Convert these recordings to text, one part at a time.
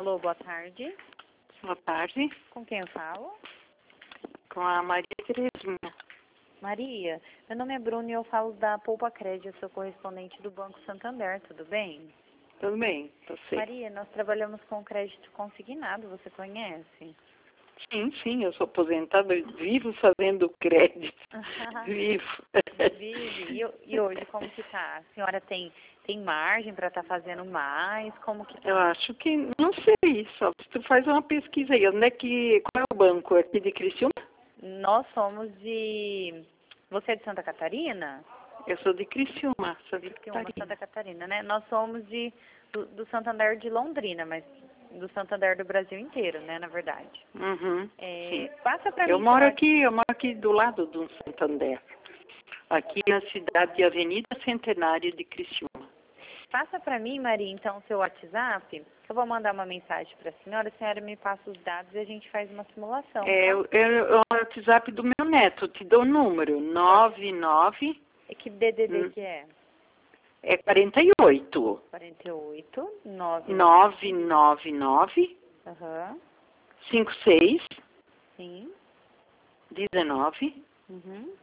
Alô, boa tarde. Boa tarde, Com quem eu falo? com a Maria Terezinha. Maria, meu nome é Bruno e eu falo da Poupa Crédito, sou correspondente do Banco Santander, tudo bem? Tudo bem, você? Maria, nós trabalhamos com crédito consignado, você conhece? Sim, eu sou aposentada, vivo fazendo crédito. Vivo. Vive. E hoje, como que tá? A senhora tem margem para estar fazendo mais? Como que Eu tá? acho que, não sei, só se tu faz uma pesquisa aí. Onde é que, qual é o banco? Aqui de Criciúma? Nós somos de... Você é de Santa Catarina? Eu sou de Criciúma, Santa Criciúma, Santa Catarina. Catarina, né? Nós somos do Santander de Londrina, mas do Santander do Brasil inteiro, né, na verdade. Uhum, sim. Passa para Eu mim seu moro aqui do lado do Santander. Aqui na cidade de Avenida Centenário de Criciúma. Passa para mim, Maria, então, seu WhatsApp. Eu vou mandar uma mensagem para a senhora me passa os dados e a gente faz uma simulação, tá? É o WhatsApp do meu neto, te dou o número, 99, E que DDD que é? é 48, 48, 9, 999, aham, 56, sim, 19, uhum,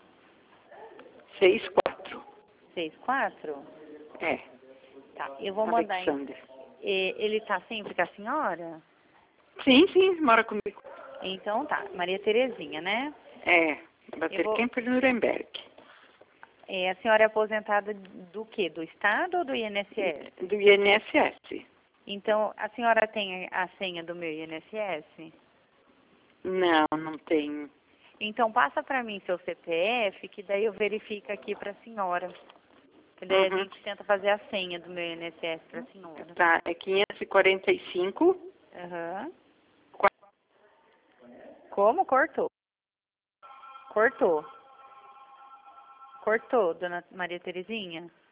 64. 64. É, Tá, eu vou mandar, Alexander. ele tá sempre com a senhora? Sim, mora comigo. Então tá, Maria Terezinha, né? É, Eu Bater vou, Kemper Nuremberg. a senhora é aposentada do quê? Do Estado ou do INSS? Do INSS. Então, a senhora tem a senha do meu INSS? Não tenho. Então, passa para mim seu CPF, que daí eu verifico aqui para a senhora. Que daí a Uhum. gente tenta fazer a senha do meu INSS para a senhora. Tá, é 545, Aham. Como? Cortou. Cortou. Cortou, dona Maria Terezinha?